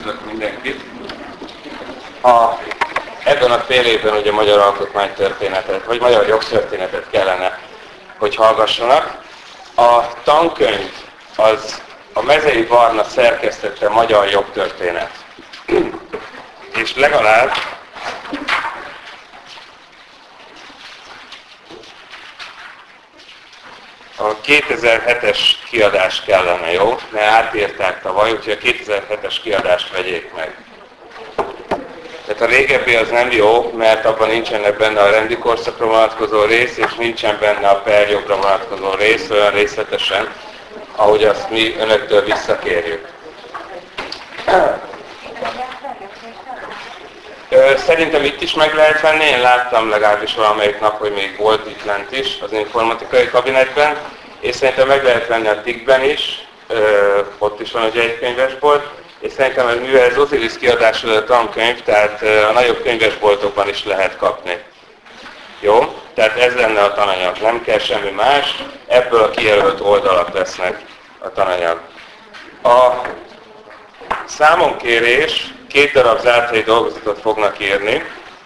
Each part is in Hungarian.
Üdvözlök mindenkit! Ebben a fél évben ugye magyar alkotmánytörténetet, vagy magyar jogtörténetet kellene, hogy hallgassanak. A tankönyv az a Mezei Barna szerkesztette magyar jogtörténet. És legalább a 2007-es kiadás kellene, jó? Mert átírták tavaly, úgyhogy a 2007-es kiadást vegyék meg. Tehát a régebbi az nem jó, mert abban nincsenek benne a rendi korszakra vonatkozó rész, és nincsen benne a perjogra vonatkozó rész olyan részletesen, ahogy azt mi önöktől visszakérjük. Szerintem itt is meg lehet venni, én láttam legalábbis valamelyik nap, hogy még volt itt lent is az informatikai kabinetben, és szerintem meg lehet venni a TIK-ben is, ott is van ugye egy könyvesbolt, és szerintem mivel ez Osiris kiadású a tankönyv, tehát a nagyobb könyvesboltokban is lehet kapni. Jó? Tehát ez lenne a tananyag, nem kell semmi más, ebből a kijelölt oldalak lesznek a tananyag. A számonkérés 2 darab zárthelyi dolgozatot fognak írni,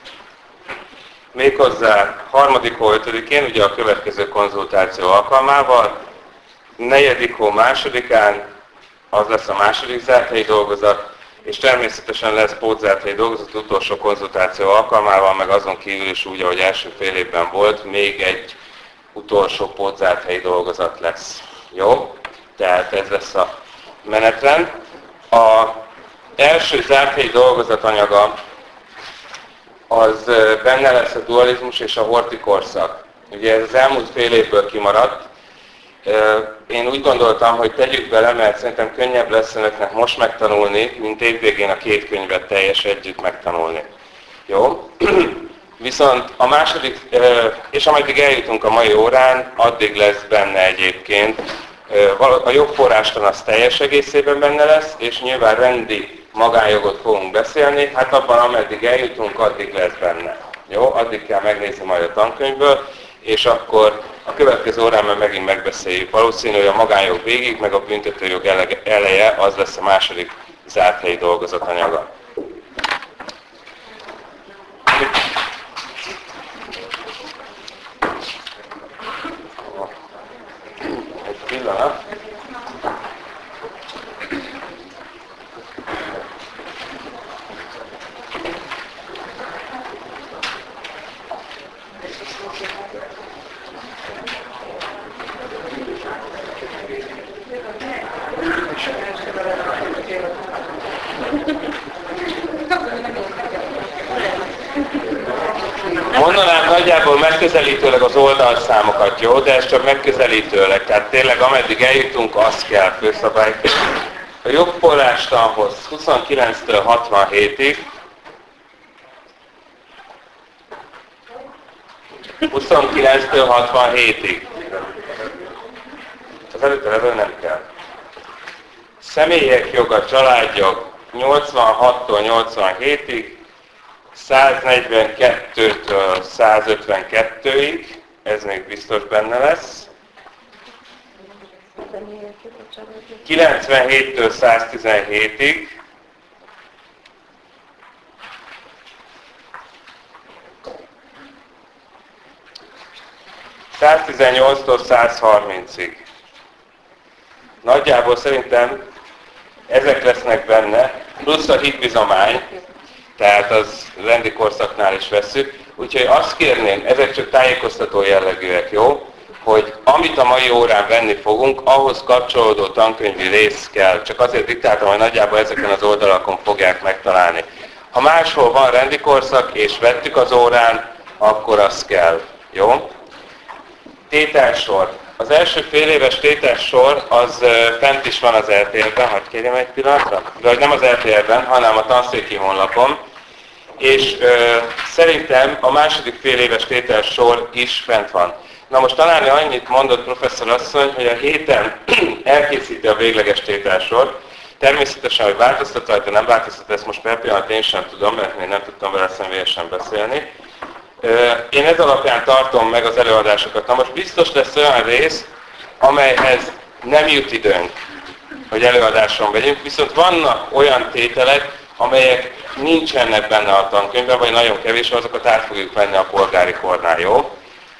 méghozzá 3. hó 5-én, ugye a következő konzultáció alkalmával, 4. hó 2-án, az lesz a második zárthelyi dolgozat, és természetesen lesz pótzárthelyi dolgozat utolsó konzultáció alkalmával, meg azon kívül is úgy, ahogy első fél évben volt, még egy utolsó pótzárthelyi dolgozat lesz. Jó? Tehát ez lesz a menetrend. A első zárthelyi dolgozat anyaga az benne lesz a dualizmus és a horthy-korszak. Ugye ez az elmúlt fél évből kimaradt. Én úgy gondoltam, hogy tegyük bele, mert szerintem könnyebb lesz önöknek most megtanulni, mint évvégén a 2 könyvet teljes együtt megtanulni. Jó? Viszont a második, és ameddig eljutunk a mai órán, addig lesz benne egyébként. A jogforrástan az teljes egészében benne lesz, és nyilván rendi magánjogot fogunk beszélni, hát abban ameddig eljutunk, addig lesz benne. Jó? Addig kell megnézni majd a tankönyvből, és akkor a következő órán megint megbeszéljük. Valószínű, hogy a magánjog végig, meg a büntetőjog eleje, az lesz a második zárthelyi dolgozat anyaga. Egy pillanat. Mondanám nagyjából megközelítőleg az oldalszámokat, jó? De ez csak megközelítőleg, tehát tényleg ameddig eljutunk, az kell főszabályként. A jogforrástanhoz 29-től 67-ig, 29-től 67-ig. Az előtte nem kell. Személyek joga, családjog 86-tól 87-ig, 142-től 152-ig, ez még biztos benne lesz. 97-től 117-ig, től 130-ig. Nagyjából szerintem ezek lesznek benne, plusz a hitbizomány, tehát az rendi korszaknál is vesszük. Úgyhogy azt kérném, ezek csak tájékoztató jellegűek, jó? Hogy amit a mai órán venni fogunk, ahhoz kapcsolódó tankönyvi rész kell. Csak azért diktáltam, hogy nagyjából ezeken az oldalakon fogják megtalálni. Ha máshol van rendi korszak, és vettük az órán, akkor az kell. Jó? Tételsor. Az első fél éves tételsor, az fent is van az RTL-ben, hadd kérjem egy pillanatra? Vagy nem az RTL-ben, hanem a tanszéki honlapon. És szerintem a második fél éves tételsor is fent van. Na most talán annyit mondott professzor asszony, hogy a héten elkészíti a végleges tételsort. Természetesen, hogy változtat rajta, nem változtat, ezt most per pillanat én sem tudom, mert én nem tudtam vele személyesen beszélni. Én ez alapján tartom meg az előadásokat. Na most biztos lesz olyan rész, amelyhez nem jut időnk. hogy előadáson vegyünk, viszont vannak olyan tételek, amelyek nincsenek benne a tankönyvben, vagy nagyon kevés, azokat át fogjuk venni a polgári kornál, jó?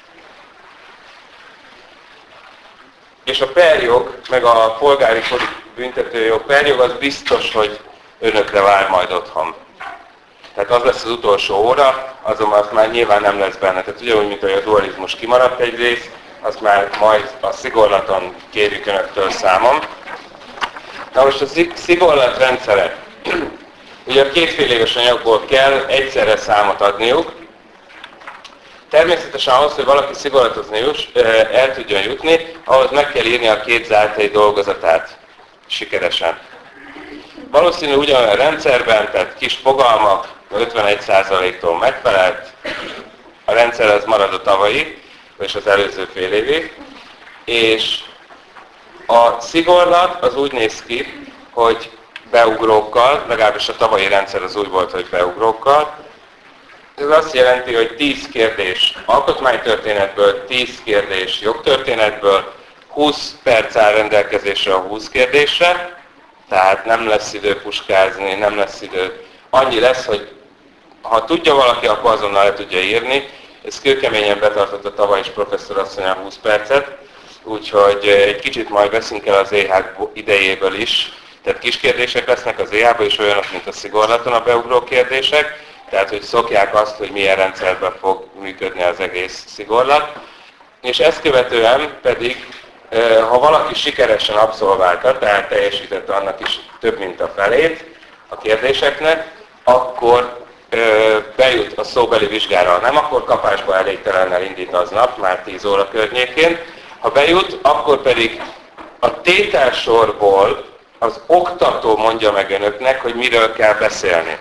És a perjog, meg a polgári büntetőjog perjog, az biztos, hogy önökre vár majd otthon. Tehát az lesz az utolsó óra, azonban azt már nyilván nem lesz benne. Tehát ugyanúgy, mint hogy a dualizmus kimaradt egy rész, azt már majd a szigorlaton kérjük önöktől számon. Na most a szigorlat rendszere. Ugye a kétfél éves anyagból kell egyszerre számot adniuk. Természetesen ahhoz, hogy valaki szigorlatozni el tudjon jutni, ahhoz meg kell írni a két zártai dolgozatát sikeresen. Valószínű ugyanolyan rendszerben, tehát kis fogalmak, 51%-tól megfelelt, a rendszer az marad a tavalyi, és az előző fél évi, és a szigorlat az úgy néz ki, hogy beugrókkal, legalábbis a tavalyi rendszer az úgy volt, hogy beugrókkal. Ez azt jelenti, hogy 10 kérdés alkotmánytörténetből, 10 kérdés jogtörténetből, 20 perc áll rendelkezésre a 20 kérdésre, tehát nem lesz idő puskázni, nem lesz idő. Annyi lesz, hogy ha tudja valaki, akkor azonnal le tudja írni. Ez kőkeményen betartotta tavaly is professzor asszony a 20 percet, úgyhogy egy kicsit majd veszünk el az EH idejéből is. Tehát kis kérdések lesznek az EH-ban is olyanok, mint a szigorlaton a beugró kérdések, tehát hogy szokják azt, hogy milyen rendszerben fog működni az egész szigorlat. És ezt követően pedig, ha valaki sikeresen abszolválta, tehát teljesítette annak is több mint a felét a kérdéseknek, akkor bejut a szóbeli vizsgára. Ha nem, akkor kapásba elégtelennel indít aznap, már 10 óra környékén. Ha bejut, akkor pedig a tételsorból az oktató mondja meg önöknek, hogy miről kell beszélni.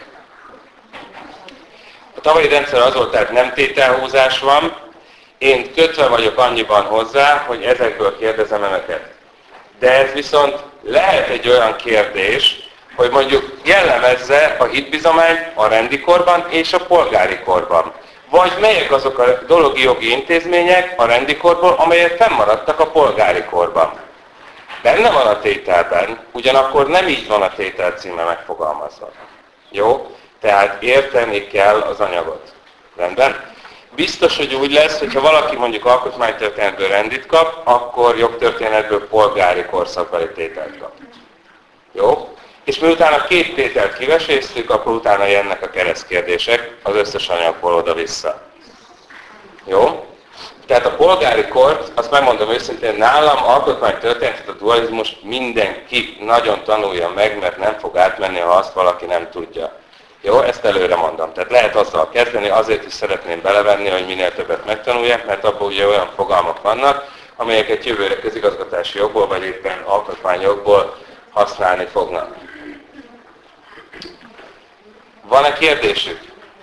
A tavalyi rendszer az volt, tehát nem tételhúzás van, én kötve vagyok annyiban hozzá, hogy ezekből kérdezem önöket. De ez viszont lehet egy olyan kérdés, hogy mondjuk jellemezze a hitbizományt a rendi korban és a polgári korban. Vagy melyek azok a dologi jogi intézmények a rendi korból, amelyek fennmaradtak a polgári korban. Benne van a tételben, ugyanakkor nem így van a tétel címe megfogalmazva. Jó? Tehát érteni kell az anyagot. Rendben? Biztos, hogy úgy lesz, hogyha valaki mondjuk alkotmánytörténetből rendit kap, akkor jogtörténetből polgári korszakbeli tételt kap. Jó? És miután a két tételt kiveséztük, akkor utána jönnek a keresztkérdések az összes anyagból oda-vissza. Jó? Tehát a polgári kort, azt megmondom őszintén, nálam alkotmánytörténetet, a dualizmus mindenki nagyon tanulja meg, mert nem fog átmenni, ha azt valaki nem tudja. Jó, ezt előre mondom. Tehát lehet azzal kezdeni, azért is szeretném belevenni, hogy minél többet megtanulják, mert abban ugye olyan fogalmak vannak, amelyeket jövőre közigazgatási jogból, vagy éppen alkotmányjogból használni fognak. Van-e kérdésük?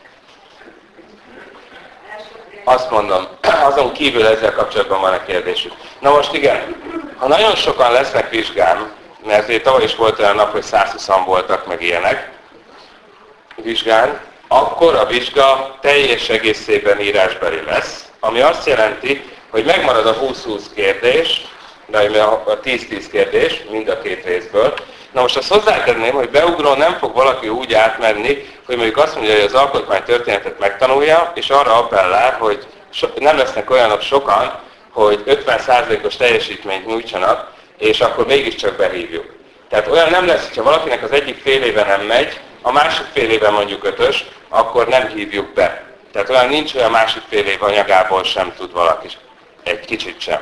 Azt mondom, azon kívül ezzel kapcsolatban van-e kérdésük. Na most igen, ha nagyon sokan lesznek vizsgám, mert tavaly is volt olyan nap, hogy 120-an voltak meg ilyenek vizsgán, akkor a vizsga teljes egészében írásbeli lesz, ami azt jelenti, hogy megmarad a 20-20 kérdés, a 10-10 kérdés mind a két részből. Na most azt hozzátenném, hogy beugró nem fog valaki úgy átmenni, hogy mondjuk azt mondja, hogy az alkotmánytörténetet megtanulja, és arra appellál, hogy nem lesznek olyanok sokan, hogy 50%-os teljesítményt nyújtsanak, és akkor mégiscsak behívjuk. Tehát olyan nem lesz, hogyha valakinek az egyik fél éve nem megy, a másik fél évben mondjuk 5-ös, akkor nem hívjuk be. Tehát olyan nincs, hogy a másik fél év anyagából sem tud valaki, egy kicsit sem.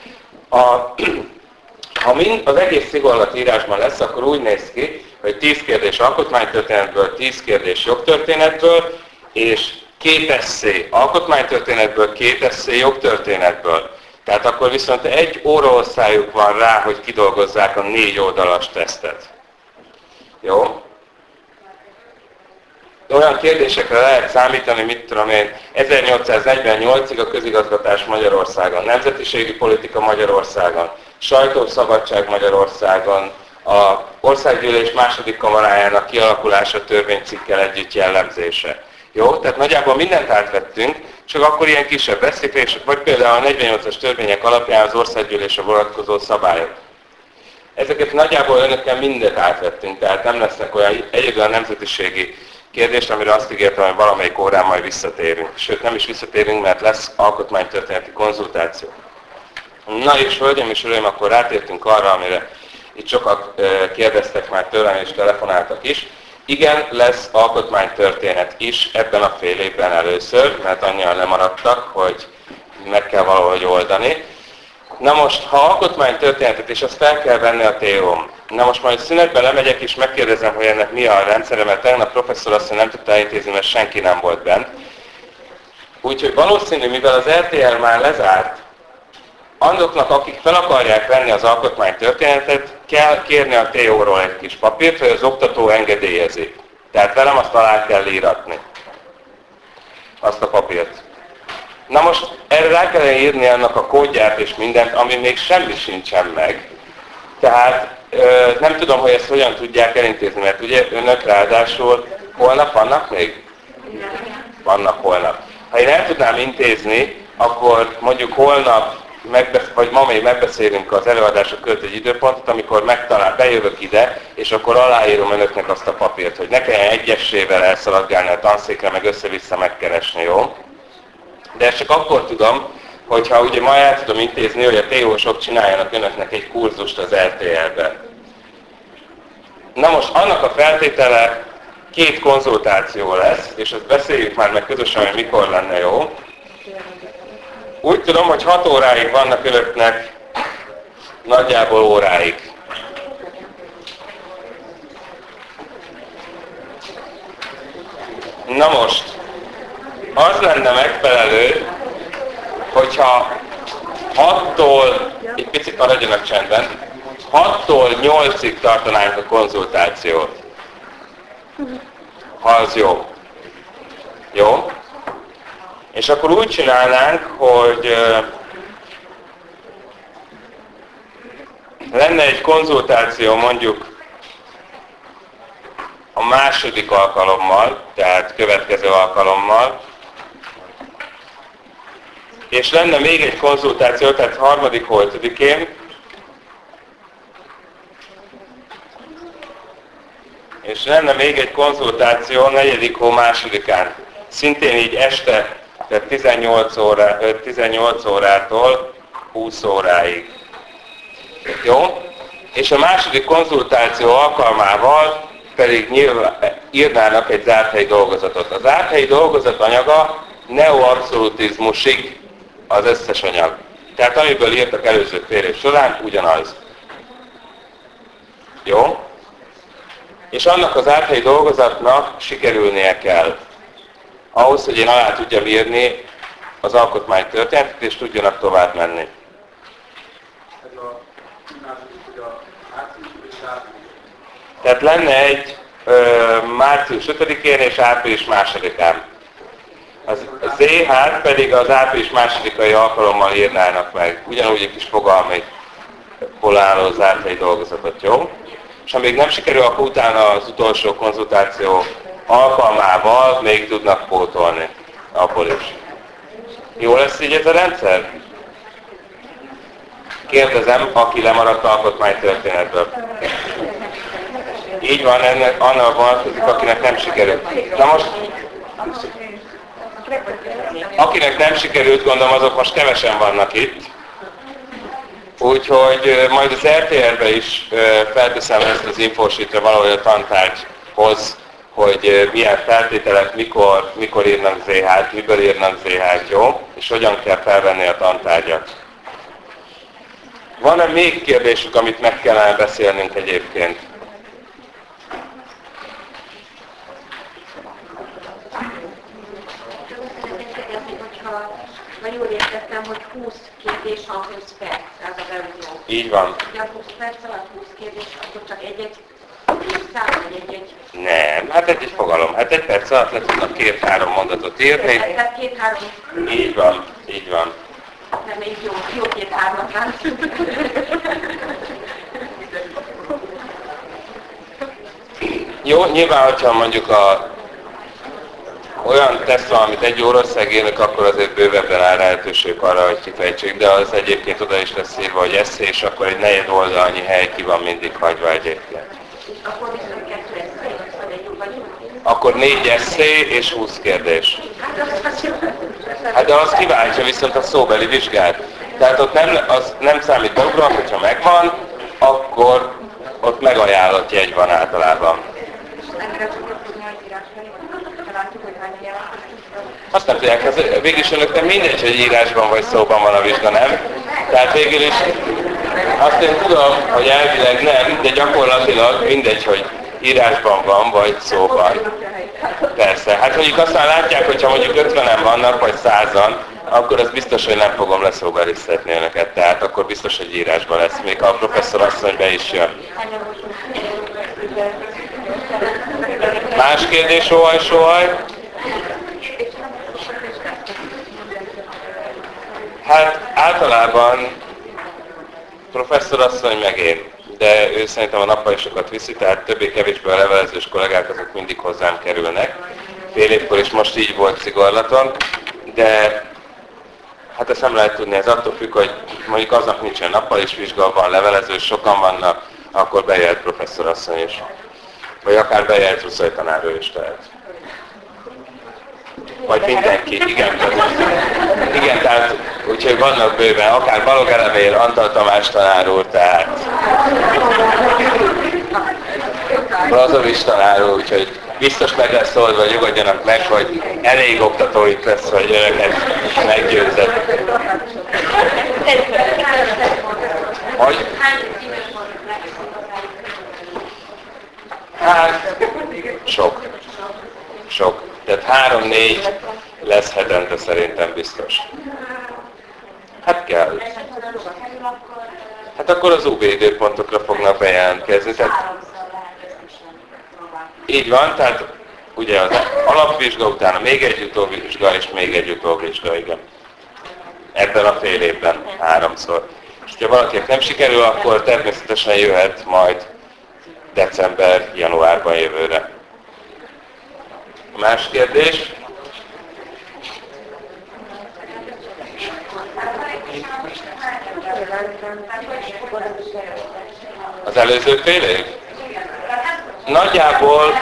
Ha az egész szigorlat írásban lesz, akkor úgy néz ki, hogy 10 kérdés alkotmánytörténetből, 10 kérdés jogtörténetből, és 2 esszé alkotmánytörténetből, 2 esszé jogtörténetből. Tehát akkor viszont egy óraosztályuk van rá, hogy kidolgozzák a 4 oldalas tesztet. Jó? Olyan kérdésekre lehet számítani, mit tudom én, 1848-ig a közigazgatás Magyarországon, nemzetiségi politika Magyarországon, sajtószabadság Magyarországon, a Országgyűlés második kamarájának kialakulása törvénycikkkel együtt jellemzése. Jó? Tehát nagyjából mindent átvettünk, csak akkor ilyen kisebb beszélések, vagy például a 48-as törvények alapján az Országgyűlésre vonatkozó szabályok. Ezeket nagyjából önökkel mindet átvettünk, tehát nem lesznek olyan egyedül a nemzetiségi kérdés, amire azt ígértem, hogy valamelyik órán majd visszatérünk. Sőt, nem is visszatérünk, mert lesz alkotmánytörténeti konzultáció. Na és hölgyeim és uraim, akkor rátértünk arra, amire itt sokat kérdeztek már tőlem és telefonáltak is. Igen, lesz alkotmánytörténet is ebben a fél évben először, mert annyian lemaradtak, hogy meg kell valahogy oldani. Na most, ha alkotmánytörténetet, és azt fel kell venni a TO-n. Na most majd szünetbe lemegyek, és megkérdezem, hogy ennek mi a rendszere, mert tegnap professzor azt nem tudta elintézni, mert senki nem volt bent. Úgyhogy valószínű, mivel az RTL már lezárt, azoknak, akik fel akarják venni az alkotmánytörténetet, kell kérni a TO-ról egy kis papírt, hogy az oktató engedélyezi. Tehát velem azt alá kell íratni. Azt a papírt. Na most erre rá kell írni annak a kódját és mindent, ami még semmi sincsen meg. Tehát nem tudom, hogy ezt hogyan tudják elintézni, mert ugye önök ráadásul holnap vannak még? Vannak holnap. Ha én el tudnám intézni, akkor mondjuk holnap, vagy ma még megbeszélünk az előadások között egy időpontot, amikor bejövök ide, és akkor aláírom önöknek azt a papírt, hogy ne kelljen egyesével elszaladgálni a tanszékre, meg össze-vissza megkeresni, jó? De ezt csak akkor tudom, hogyha ugye ma el tudom intézni, hogy a TO-sok csináljanak önöknek egy kurzust az RTL-ben. Na most annak a feltétele 2 konzultáció lesz, és ezt beszéljük már meg közösen, hogy mikor lenne jó. Úgy tudom, hogy 6 óráig vannak önöknek, nagyjából óráig. Na most, az lenne megfelelő, hogyha 6-tól, egy picit maradjanak csendben, 6-tól 8-ig tartanánk a konzultációt. Ha az jó. Jó? És akkor úgy csinálnánk, hogy lenne egy konzultáció mondjuk a második alkalommal, tehát következő alkalommal, és lenne még egy konzultáció, tehát 3.-4-én, és lenne még egy konzultáció 4. hó 2-án. Szintén így este, tehát 18 órától 20 óráig. Jó? És a második konzultáció alkalmával pedig nyilván írnának egy zárthelyi dolgozatot. A zárthelyi dolgozat anyaga neoabszolutizmusig az összes anyag. Tehát amiből írtak előző fél év során, ugyanaz. Jó? És annak az zárthelyi dolgozatnak sikerülnie kell. Ahhoz, hogy én alá tudjam írni az alkotmánytörténetet, és tudjanak tovább menni. Tehát lenne egy március 5-én és április 2-án. A ZH pedig az április 2-ai alkalommal írnának meg. Ugyanúgy egy kis fogalmi álló zárthelyi dolgozatot, jó? És ha még nem sikerül, akkor utána az utolsó konzultáció alkalmával még tudnak pótolni abból is. Jó lesz így ez a rendszer? Kérdezem, aki lemaradt alkotmánytörténetből. Így van, ennek annak vonatkozik, akinek nem sikerült. Na most, akinek nem sikerült, gondolom, azok most kevesen vannak itt. Úgyhogy majd az RTL-be is felteszem ezt az infósítre valahogy a tantárgyhoz, hogy milyen feltételek, mikor írnak ZH-t, miből írnak ZH-t, jó? És hogyan kell felvenni a tantárgyat. Van-e még kérdésük, amit meg kellene beszélnünk egyébként? Ha jól értettem, hogy 20 kérdés a 20 perc, ez az előző. Így van. Ugye a 20 perc alatt 20 kérdés, akkor csak egy-egy szám, vagy egy-egy... Nem, hát egy fogalom. Hát egy perc alatt le tudnak 2-3 mondatot írni. Tehát 2-3... Így van, így van. Nem, még jó 2-3-at látunk. Jó, nyilván, hogyha mondjuk a olyan teszt van, amit egy Oroszország írnak, akkor azért bővebben áll lehetőség arra, hogy kifejtsék, de az egyébként oda is lesz írva, hogy esszé, és akkor egy negyed oldalnyi hely ki van mindig hagyva egyébként. Akkor viszont 2 eszé, vagy egy vagy? Akkor 4 esszé és 20 kérdés. Hát de az kiváltja viszont a szóbeli vizsgát. Tehát ott nem számít beugrónak, hogyha megvan, akkor ott megajánlott jegy van általában. Azt nem tudják, végül is önöknek mindegy, hogy írásban vagy szóban van a vizsga, nem? Tehát végül is azt én tudom, hogy elvileg nem, de gyakorlatilag mindegy, hogy írásban van, vagy szóban. Persze. Hát mondjuk aztán látják, hogyha mondjuk 50-en vannak, vagy 100-an, akkor az biztos, hogy nem fogom leszóbelisztetni önöket. Tehát akkor biztos, hogy írásban lesz. Még a professzor asszony be is jön. Más kérdés, sóhaj? Hát általában professzor asszony meg én, de ő szerintem a nappalisokat viszi, tehát többé-kevésbé a levelezős kollégák azok mindig hozzám kerülnek. Fél évkor is most így volt Szigorlaton, de hát ezt nem lehet tudni, ez attól függ, hogy mondjuk aznap nincsen nappalis vizsga, van levelezős, sokan vannak, akkor bejöhet professzor asszony is. Vagy akár bejöhet Ruszai tanár is tehát. Vagy mindenki, igen. Igen, tehát úgyhogy vannak bőven, akár Balog Elemér, Antal Tamás tanár úr, tehát Brazovics tanár úr, úgyhogy biztos meg lesz oldva, hogy nyugodjanak meg, hogy elég oktatóik lesz, hogy önöket meggyőzett. Hogy? Hát, sok. Tehát 3-4 lesz hetente szerintem biztos. Hát kell. Hát akkor az UB időpontokra fognak bejelentkezni. Tehát így van, tehát ugye az alapvizsga utána még egy utóvizsga és még egy utóvizsga, igen. Ebben a fél évben 3-szor. És ha valakinek nem sikerül, akkor természetesen jöhet majd december-januárban jövőre. Más kérdés? Az előző fél év? Nagyjából...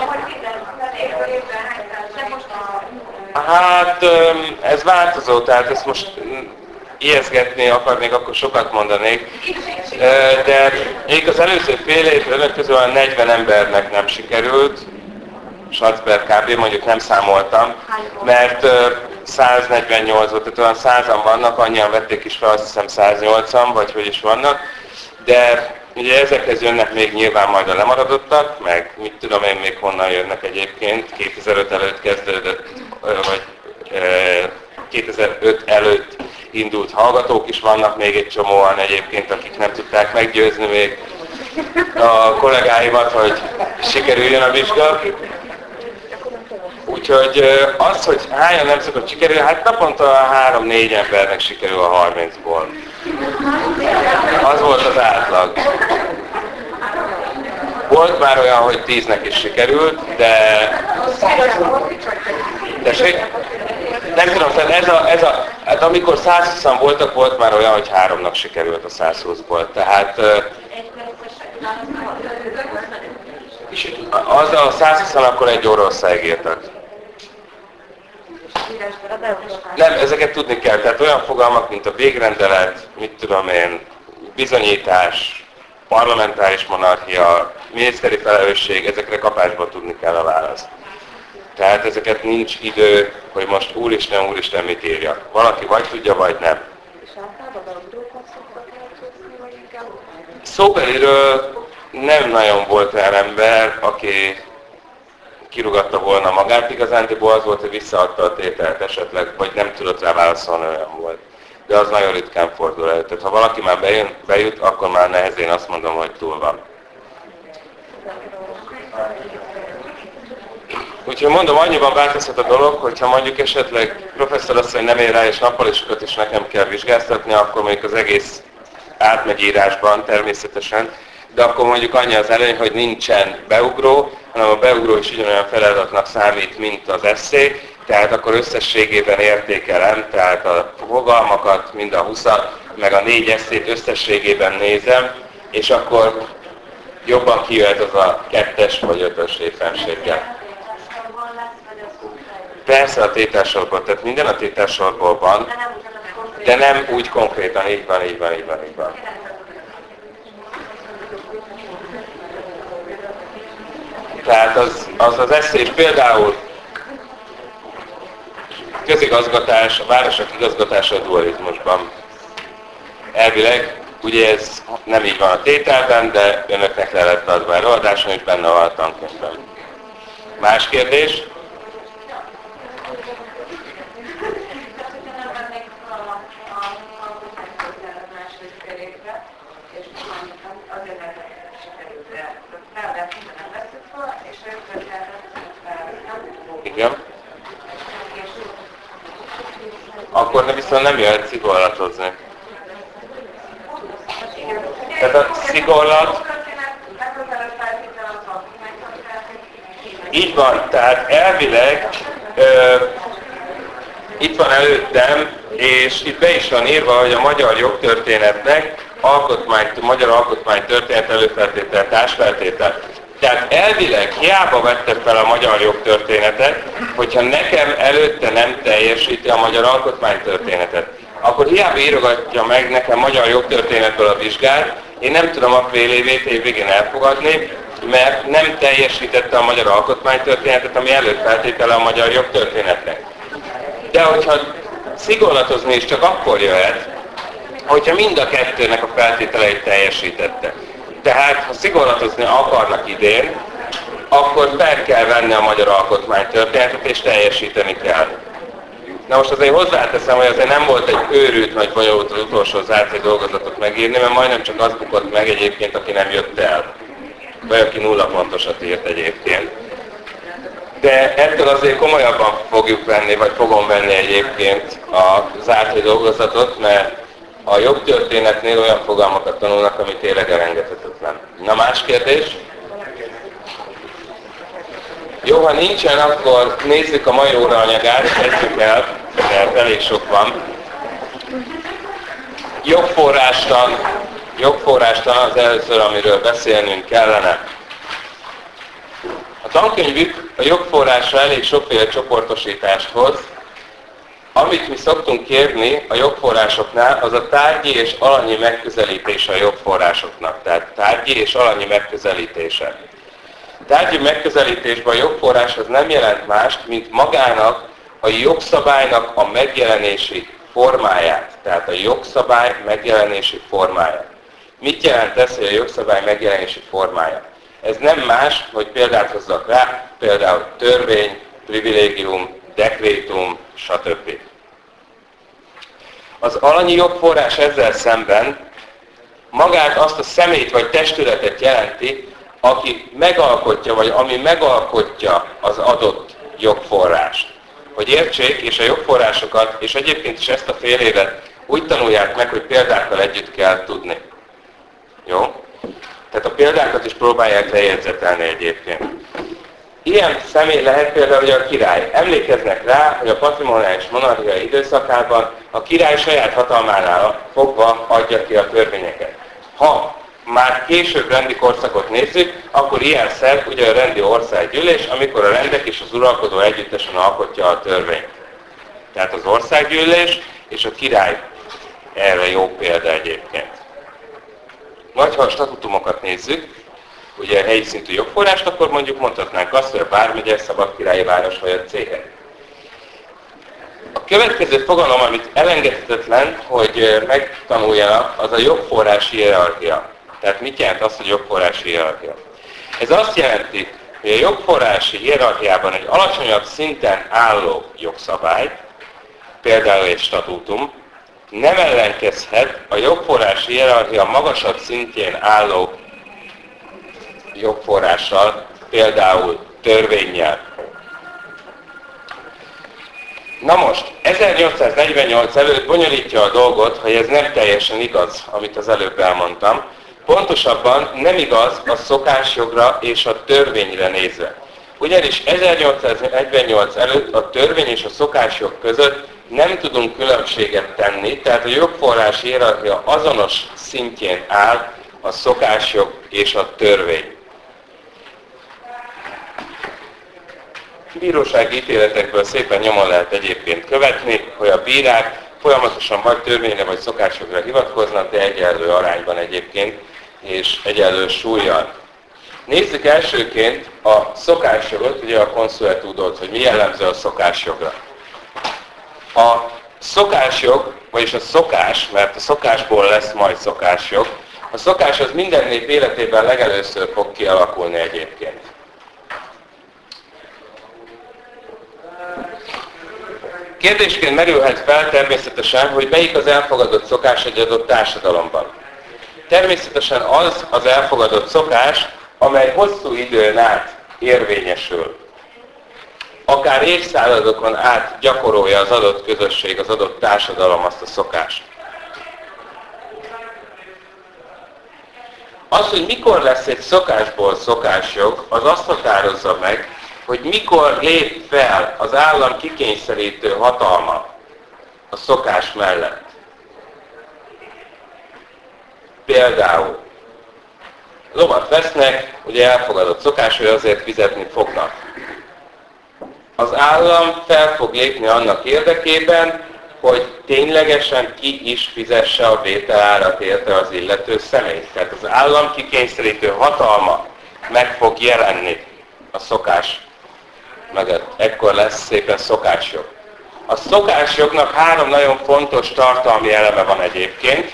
Hát ez változó, tehát ezt most ijeszgetni akarnék, akkor sokat mondanék. De még az előző fél év önök közül a 40 embernek nem sikerült, Salzberg kb. Mondjuk nem számoltam, mert 148 volt, tehát olyan 100-an vannak, annyian vették is fel, azt hiszem 180, vagy hogy is vannak, de ugye ezekhez jönnek még nyilván majd a lemaradottak, meg mit tudom én még honnan jönnek egyébként, 2005 előtt kezdődött, vagy 2005 előtt indult hallgatók is vannak még egy csomóan egyébként, akik nem tudták meggyőzni még a kollégáimat, hogy sikerüljön a vizsga. Úgyhogy az, hogy hányan nem szokott sikerülni, hát naponta 3-4 embernek sikerül a 30-ból. Az volt az átlag. Volt már olyan, hogy 10-nek is sikerült, de... Nem tudom, tehát hát amikor 120-an voltak, volt már olyan, hogy 3-nak sikerült a 120-ból. Tehát... Az a 120-an akkor egy Oroszország írtak. Nem, ezeket tudni kell. Tehát olyan fogalmak, mint a végrendelet, mit tudom én, bizonyítás, parlamentáris monarchia, miniszteri felelősség, ezekre kapásból tudni kell a választ. Tehát ezeket nincs idő, hogy most úristen mit írjak. Valaki vagy tudja, vagy nem. Szóbeliről nem nagyon volt olyan ember, aki kirúgatta volna magát. Igazándiból az volt, hogy visszaadta a tételt esetleg, vagy nem tudott rá válaszolni, olyan volt. De az nagyon ritkán fordul elő. Tehát ha valaki már bejut, akkor már nehezén azt mondom, hogy túl van. Úgyhogy mondom, annyiban változhat a dolog, hogyha mondjuk esetleg professzor asszony nem ér rá, és nappalisokat is nekem kell vizsgáztatni, akkor mondjuk az egész átmegy írásban természetesen, de akkor mondjuk annyi az előny, hogy nincsen beugró, hanem a beugró is ugyanolyan feladatnak számít, mint az esszé, tehát akkor összességében értékelem, tehát a fogalmakat, mind a 20-at, meg a 4 eszét összességében nézem, és akkor jobban kijöhet az a 2-es vagy 5-ös éppenséggel. Persze a tételsorból, tehát minden a tételsorból van, de nem úgy konkrétan, így van. Tehát az eszés például közigazgatás, a városok igazgatása a dualizmusban. Elvileg, ugye ez nem így van a tételben, de önöknek le lett adva előadáson, és benne van a tankönyvben. Más kérdés? Igen. Akkor viszont nem jöhet szigorlatozni. Tehát a szigorlat... Így van, tehát elvileg itt van előttem, és itt be is van írva, hogy a magyar jogtörténetnek magyar alkotmánytörténet előfeltétel, társfeltétel. Tehát elvileg hiába vette fel a magyar jogtörténetet, hogyha nekem előtte nem teljesíti a magyar alkotmánytörténetet, akkor hiába írogatja meg nekem magyar jogtörténetből a vizsgát, én nem tudom a fél évét évvégén elfogadni, mert nem teljesítette a magyar alkotmánytörténetet, ami előfeltétele a magyar jogtörténetnek. De hogyha szigorlatozni is csak akkor jöhet, hogyha mind a kettőnek a feltételeit teljesítette. Tehát, ha szigorlatozni akarnak idén, akkor fel kell venni a magyar alkotmánytörténetet, és teljesíteni kell. Na most azért hozzáteszem, hogy azért nem volt egy őrült nagy bonyolult az utolsó zárt dolgozatot megírni, mert majdnem csak az bukott meg egyébként, aki nem jött el. Vagy aki 0 pontosat írt egyébként. De ettől azért komolyabban fogjuk venni, vagy fogom venni egyébként a zárt dolgozatot, mert a jogtörténetnél olyan fogalmakat tanulnak, ami tényleg elengedhetetlen. Na, más kérdés? Jó, ha nincsen, akkor nézzük a mai óraanyagát, kezdjük el, mert elég sok van. Jogforrástan az először, amiről beszélnünk kellene. A tankönyvük a jogforrásra elég sokféle csoportosítást hoz. Amit mi szoktunk kérni a jogforrásoknál, az a tárgyi és alanyi megközelítése a jogforrásoknak. Tehát tárgyi és alanyi megközelítése. Tárgyi megközelítésben a jogforrás az nem jelent mást, mint magának a jogszabálynak a megjelenési formáját. Tehát a jogszabály megjelenési formája. Mit jelent ez, hogy a jogszabály megjelenési formája? Ez nem más, hogy példát hozzak rá, például törvény, privilégium, dekrétum, stb. Az alanyi jogforrás ezzel szemben magát azt a személyt vagy testületet jelenti, aki megalkotja, vagy ami megalkotja az adott jogforrást. Hogy értsék, és a jogforrásokat, és egyébként is ezt a fél évet úgy tanulják meg, hogy példákkal együtt kell tudni. Jó? Tehát a példákat is próbálják lejegyzetelni egyébként. Ilyen személy lehet például a király. Emlékeznek rá, hogy a patrimoniális monarchia időszakában a király saját hatalmánál fogva adja ki a törvényeket. Ha már később rendi korszakot nézzük, akkor ilyen szerv ugye a rendi országgyűlés, amikor a rendek és az uralkodó együttesen alkotja a törvényt. Tehát az országgyűlés és a király erre jó példa egyébként. Vagy ha a statutumokat nézzük, ugye a helyi szintű jogforrást, akkor mondjuk mondhatnánk azt, hogy a vármegye, szabadkirályi város vagy a cégek. A következő fogalom, amit elengedhetetlen, hogy megtanuljanak, az a jogforrás hierarchia. Tehát mit jelent az, hogy jogforrás hierarchia? Ez azt jelenti, hogy a jogforrási hierarchiában egy alacsonyabb szinten álló jogszabály, például egy statútum, nem ellenkezhet a jogforrási hierarchia magasabb szintjén álló jogforrással, például törvénnyel. Na most, 1848 előtt bonyolítja a dolgot, hogy ez nem teljesen igaz, amit az előbb elmondtam. Pontosabban nem igaz a szokásjogra és a törvényre nézve. Ugyanis 1848 előtt a törvény és a szokásjog között nem tudunk különbséget tenni, tehát a jogforrás hierarchia azonos szintjén áll a szokásjog és a törvény. Bírósági ítéletekből szépen nyomon lehet egyébként követni, hogy a bírák folyamatosan vagy törvényre, vagy szokásjogra hivatkoznak, de egyenlő arányban egyébként, és egyenlő súllyal. Nézzük elsőként a szokásjogot, ugye a consuetudot, hogy mi jellemző a szokásjogra. A szokásjog, vagyis a szokás, mert a szokásból lesz majd szokásjog, a szokás az minden nép életében legelőször fog kialakulni egyébként. Kérdésként merülhet fel természetesen, hogy melyik az elfogadott szokás egy adott társadalomban. Természetesen az az elfogadott szokás, amely hosszú időn át érvényesül. Akár évszázadokon át gyakorolja az adott közösség, az adott társadalom azt a szokást. Az, hogy mikor lesz egy szokásból szokásjog, az azt határozza meg, hogy mikor lép fel az állam kikényszerítő hatalma a szokás mellett. Például lovat vesznek, ugye elfogadott szokás, hogy azért fizetni fognak. Az állam fel fog lépni annak érdekében, hogy ténylegesen ki is fizesse a vételárat érte az illető személy. Tehát az állam kikényszerítő hatalma meg fog jelenni a szokás mögött. Ekkor lesz szépen szokásjog. A szokásjognak 3 nagyon fontos tartalmi eleme van egyébként.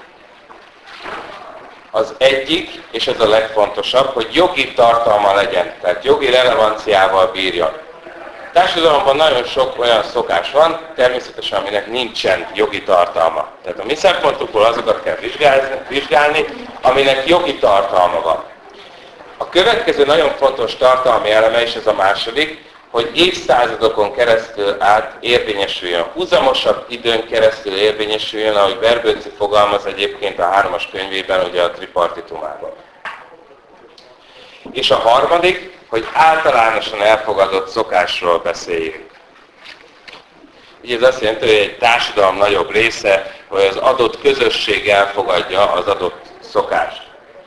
Az egyik, és ez a legfontosabb, hogy jogi tartalma legyen, tehát jogi relevanciával bírjon. A társadalomban nagyon sok olyan szokás van, természetesen aminek nincsen jogi tartalma. Tehát a mi szempontunkból azokat kell vizsgálni, aminek jogi tartalma van. A következő nagyon fontos tartalmi eleme, és ez a második, hogy évszázadokon keresztül át érvényesüljön, húzamosabb időn keresztül érvényesüljön, ahogy Verbőci fogalmaz egyébként a 3-as könyvében, ugye a tripartitumában. És a harmadik, hogy általánosan elfogadott szokásról beszéljünk. Ugye ez azt jelenti, hogy egy társadalom nagyobb része, hogy az adott közösség elfogadja az adott szokást.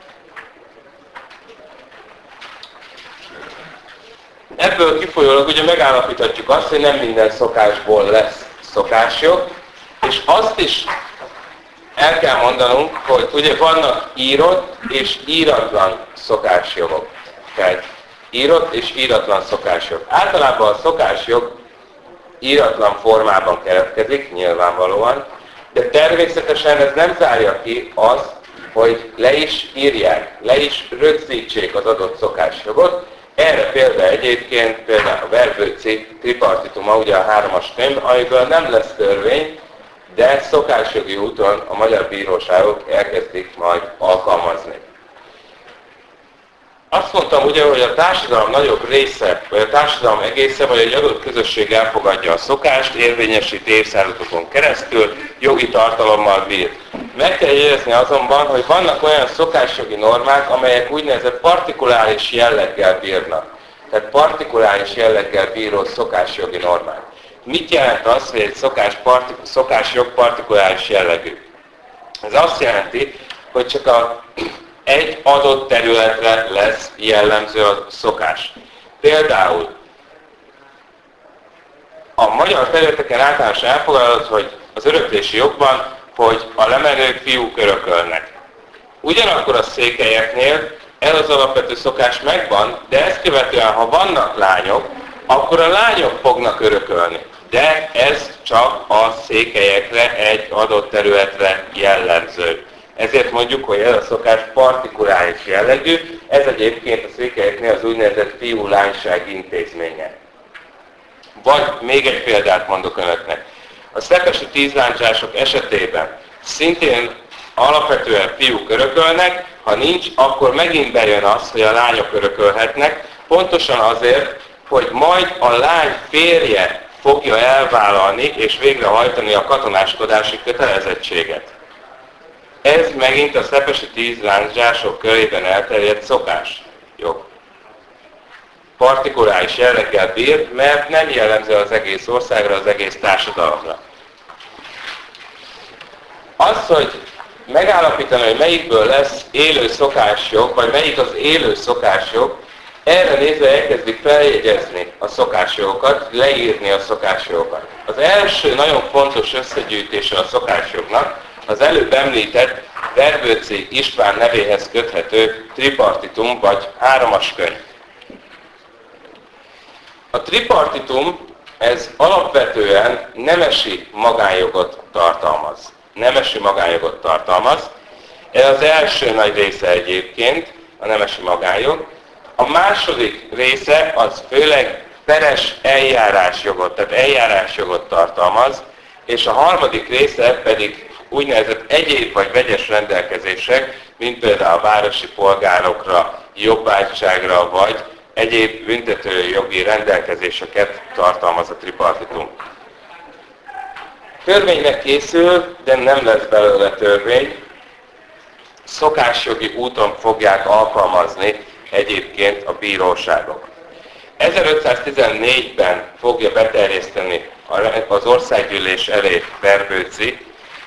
Ebből kifolyólag ugye megállapíthatjuk azt, hogy nem minden szokásból lesz szokásjog, és azt is el kell mondanunk, hogy ugye vannak írott és íratlan szokásjogok. Tehát írott és íratlan szokásjog. Általában a szokásjog íratlan formában keletkezik, nyilvánvalóan, de természetesen ez nem zárja ki azt, hogy le is írják, le is rögzítsék az adott szokásjogot. Erre példa egyébként például a Verbőci tripartituma, ugye a 3-as könyv, amiből nem lesz törvény, de szokásjogi úton a magyar bíróságok elkezdik majd alkalmazni. Azt mondtam ugye, hogy a társadalom nagyobb része, vagy a társadalom egésze, vagy egy adott közösség elfogadja a szokást, érvényesít évszázadokon keresztül, jogi tartalommal bír. Meg kell jegyezni azonban, hogy vannak olyan szokásjogi normák, amelyek úgynevezett partikuláris jelleggel bírnak. Tehát partikuláris jelleggel bíró szokásjogi normák. Mit jelent az, hogy egy szokásjog partikuláris jellegű? Ez azt jelenti, hogy csak egy adott területre lesz jellemző a szokás. Például a magyar területeken általánosan elfogadott, hogy az öröklési jogban, hogy a lemenők fiúk örökölnek. Ugyanakkor a székelyeknél ez az alapvető szokás megvan, de ezt követően, ha vannak lányok, akkor a lányok fognak örökölni. De ez csak a székelyekre, egy adott területre jellemző. Ezért mondjuk, hogy ez a szokás partikuláris jellegű, ez egyébként a székelyeknél az úgynevezett fiú-lányság intézménye. Vagy még egy példát mondok önöknek. A szepesi tízlándzsások esetében szintén alapvetően fiúk örökölnek, ha nincs, akkor megint bejön az, hogy a lányok örökölhetnek, pontosan azért, hogy majd a lány férje fogja elvállalni és végrehajtani a katonáskodási kötelezettséget. Ez megint a szepesi tízlándzsások körében elterjedt szokás. Jó. partikuláris jelleggel bír, mert nem jellemző az egész országra, az egész társadalomra. Az, hogy megállapítani, hogy melyikből lesz élő szokásjog, vagy melyik az élő szokásjog, erre nézve elkezdik feljegyezni a szokásjogokat, leírni a szokásjogokat. Az első nagyon fontos összegyűjtése a szokásjognak az előbb említett Verbőczy István nevéhez köthető tripartitum vagy hármas könyv. A tripartitum ez alapvetően nemesi magánjogot tartalmaz. Nemesi magánjogot tartalmaz. Ez az első nagy része egyébként, a nemesi magánjog. A második része az főleg peres eljárásjogot, tehát eljárásjogot tartalmaz, és a harmadik része pedig úgynevezett egyéb vagy vegyes rendelkezések, mint például a városi polgárokra, jobbágyságra, vagy egyéb büntetőjogi rendelkezéseket tartalmaz a tripartitum. Törvénynek készül, de nem lesz belőle törvény. Szokásjogi úton fogják alkalmazni egyébként a bíróságok. 1514-ben fogja beterjeszteni az országgyűlés elé Verbőczy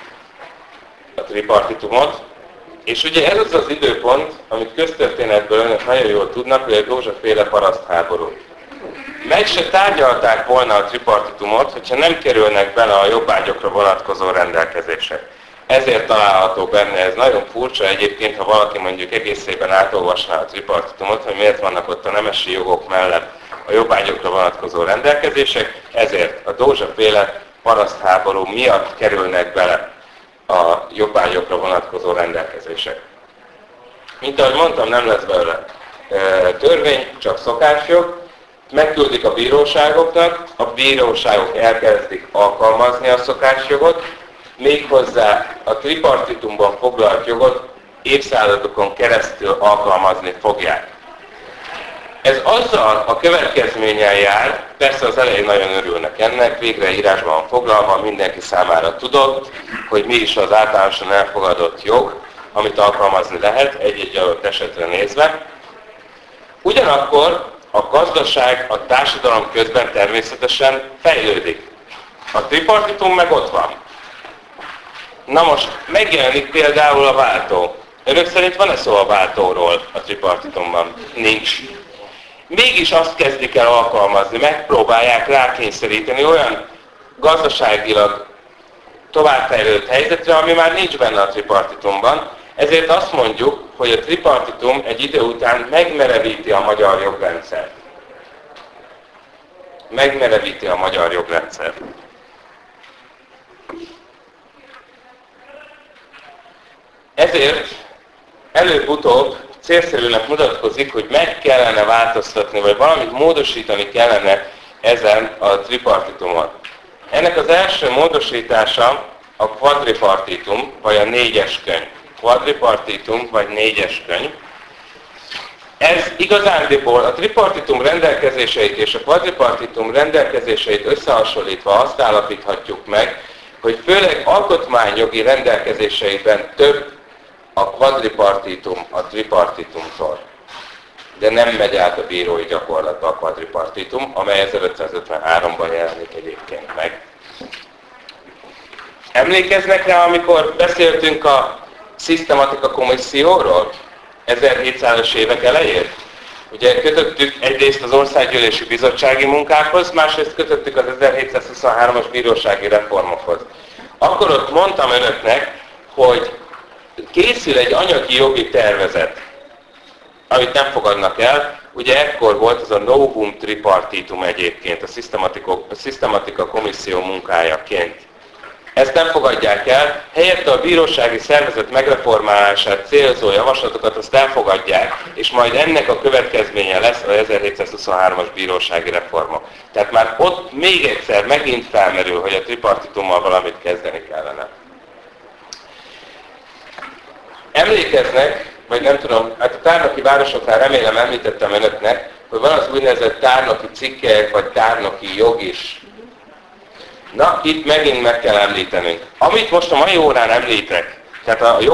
a tripartitumot, és ugye ez az az időpont, amit köztörténetből önök nagyon jól tudnak, hogy a Dózsa-féle parasztháború. Meg se tárgyalták volna a tripartitumot, hogyha nem kerülnek bele a jobbágyokra vonatkozó rendelkezések. Ezért található benne, ez nagyon furcsa egyébként, ha valaki mondjuk egészében átolvasná a tripartitumot, hogy miért vannak ott a nemesi jogok mellett a jobbágyokra vonatkozó rendelkezések, ezért a Dózsa-féle parasztháború miatt kerülnek bele a jobbágyokra vonatkozó rendelkezések. Mint ahogy mondtam, nem lesz belőle törvény, csak szokásjog, megküldik a bíróságoknak, a bíróságok elkezdik alkalmazni a szokásjogot, méghozzá a tripartitumban foglalt jogot évszázadokon keresztül alkalmazni fogják. Ez azzal a következménnyel jár, persze az elején nagyon örülnek ennek, végre írásban van foglalva, mindenki számára tudott, hogy mi is az általánosan elfogadott jog, amit alkalmazni lehet egy-egy adott esetre nézve. Ugyanakkor a gazdaság, a társadalom közben természetesen fejlődik. A tripartitum meg ott van. Na most megjelenik például a váltó. Önök szerint van-e szó a váltóról a tripartitumban? Nincs. Mégis azt kezdik el alkalmazni, megpróbálják rákényszeríteni olyan gazdaságilag továbbfejlődött helyzetre, ami már nincs benne a tripartitumban. Ezért azt mondjuk, hogy a tripartitum egy idő után megmerevíti a magyar jogrendszert. Megmerevíti a magyar jogrendszert. Ezért előbb-utóbb célszerűnek mutatkozik, hogy meg kellene változtatni, vagy valamit módosítani kellene ezen a tripartitumon. Ennek az első módosítása a quadripartitum, vagy a négyes könyv. Quadripartitum, vagy négyes könyv. Ez igazándiból a tripartitum rendelkezéseit és a quadripartitum rendelkezéseit összehasonlítva azt állapíthatjuk meg, hogy főleg alkotmányjogi rendelkezéseiben több a quadripartitum a tripartitumtól. De nem megy át a bírói gyakorlatba a quadripartitum, amely 1553-ban jelenik egyébként meg. Emlékeznek rá, amikor beszéltünk a Systematica Commissioról 1700-as évek elején? Ugye kötöttük egyrészt az Országgyűlési Bizottsági munkákhoz, másrészt kötöttük az 1723-as bírósági reformokhoz. Akkor ott mondtam önöknek, hogy készül egy anyagi jogi tervezet, amit nem fogadnak el. Ugye ekkor volt az a Novum Tripartitum egyébként, a Systematica Commission munkájaként. Ezt nem fogadják el, helyette a bírósági szervezet megreformálását célzó javaslatokat azt elfogadják, és majd ennek a következménye lesz a 1723-as bírósági reformok. Tehát már ott még egyszer megint felmerül, hogy a tripartitummal valamit kezdeni kellene. Emlékeznek, vagy nem tudom, hát a tárnoki városoknál remélem említettem önöknek, hogy van az úgynevezett tárnoki cikkek, vagy tárnoki jog is. Na, itt megint meg kell említenünk. Amit most a mai órán említek, tehát a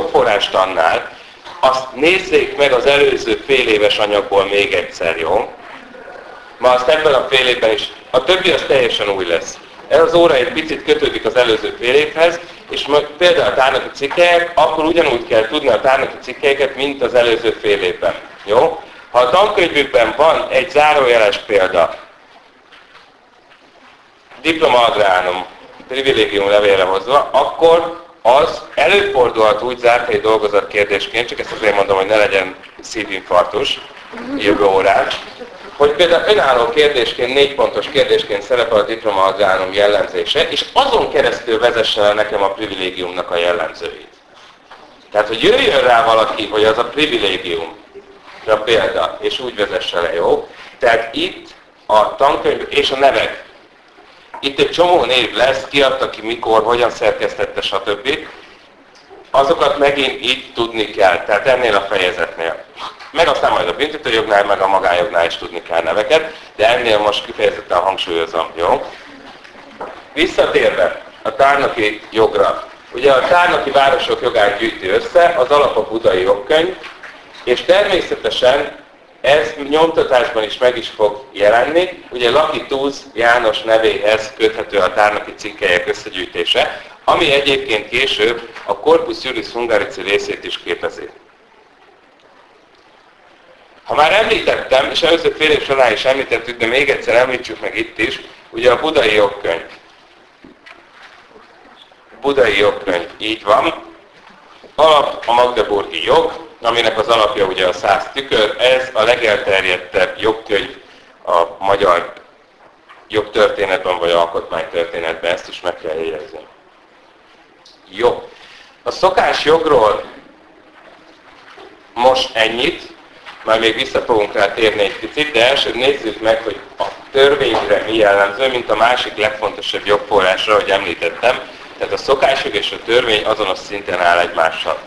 jogforrástannál, azt nézzék meg az előző fél éves anyagból még egyszer, jó? Ma azt ebben a fél évben is. A többi az teljesen új lesz. Ez az óra egy picit kötődik az előző fél évhez, és például a tárnoki cikkelyek, akkor ugyanúgy kell tudni a tárnoki cikkelyeket, mint az előző fél évben. Jó? Ha a tankönyvükben van egy zárójeles példa, diploma agránum, privilégium levélre hozva, akkor az előfordulhat úgy zárthelyi dolgozat kérdésként, csak ezt azért mondom, hogy ne legyen szívinfarktus jövő órán, hogy például önálló kérdésként, 4 pontos kérdésként szerepel a diploma agránum jellemzése, és azon keresztül vezesse el nekem a privilégiumnak a jellemzőit. Tehát, hogy jöjjön rá valaki, hogy az a privilégium, a példa, és úgy vezesse le, jó? Tehát itt a tankönyv és a nevek. Itt egy csomó név lesz, ki adta ki, mikor, hogyan szerkesztette, stb. Azokat megint így tudni kell, tehát ennél a fejezetnél. Meg aztán majd a büntetőjognál, meg a magánjognál is tudni kell neveket, de ennél most kifejezetten hangsúlyozom, jó? Visszatérve a tárnoki jogra. Ugye a tárnoki városok jogát gyűjti össze, az alap a budai jogkönyv, és természetesen ez nyomtatásban is meg is fog jelenni. Ugye Laki Túz János nevéhez köthető a tárnoki cikkelyek összegyűjtése, ami egyébként később a Corpus Juris Hungarici részét is képezi. Ha már említettem, és előző fél év során is említettük, de még egyszer említsük meg itt is, ugye a budai jogkönyv. Budai jogkönyv, így van. Alap a magdeburgi jog, aminek az alapja ugye a 100 tükör. Ez a legelterjedtebb jogkönyv a magyar jogtörténetben vagy alkotmánytörténetben, ezt is meg kell jegyezni. Jó. A szokásjogról most ennyit, majd még vissza fogunk rá térni egy picit, de elsőbb nézzük meg, hogy a törvényre mi jellemző, mint a másik legfontosabb jogforrásra, ahogy említettem. Tehát a szokásjog és a törvény azonos szinten áll egymással.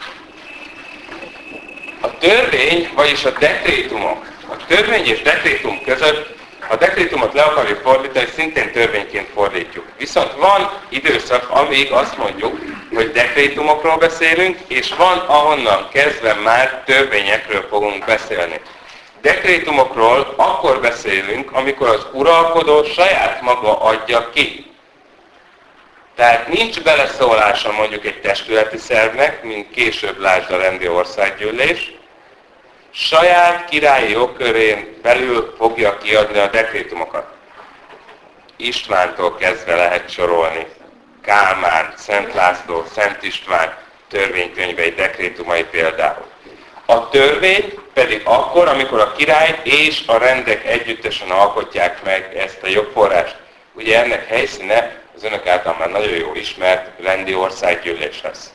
A törvény, vagyis a dekrétumok, a törvény és dekrétum között, a dekrétumot le akarjuk fordítani, szintén törvényként fordítjuk. Viszont van időszak, amíg azt mondjuk, hogy dekrétumokról beszélünk, és van ahonnan kezdve már törvényekről fogunk beszélni. Dekrétumokról akkor beszélünk, amikor az uralkodó saját maga adja ki. Tehát nincs beleszólása mondjuk egy testületi szervnek, mint később lásd a rendi országgyűlés, saját királyi jogkörén belül fogja kiadni a dekrétumokat. Istvántól kezdve lehet sorolni. Kálmán, Szent László, Szent István törvénykönyvei, dekrétumai például. A törvény pedig akkor, amikor a király és a rendek együttesen alkotják meg ezt a jogforrást. Ugye ennek helyszíne az önök által már nagyon jól ismert rendi országgyűlés lesz.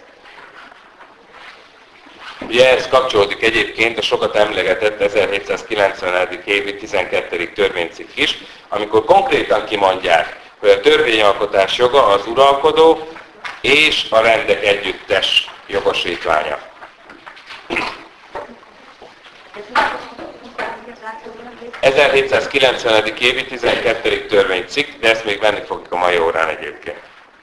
Ugye ez kapcsolódik egyébként a sokat emlegetett 1790. évi 12. törvénycikk is, amikor konkrétan kimondják, hogy a törvényalkotás joga az uralkodó és a rendek együttes jogosítványa. 1790. évi 12. törvénycikk, de ezt még venni fogjuk a mai órán egyébként.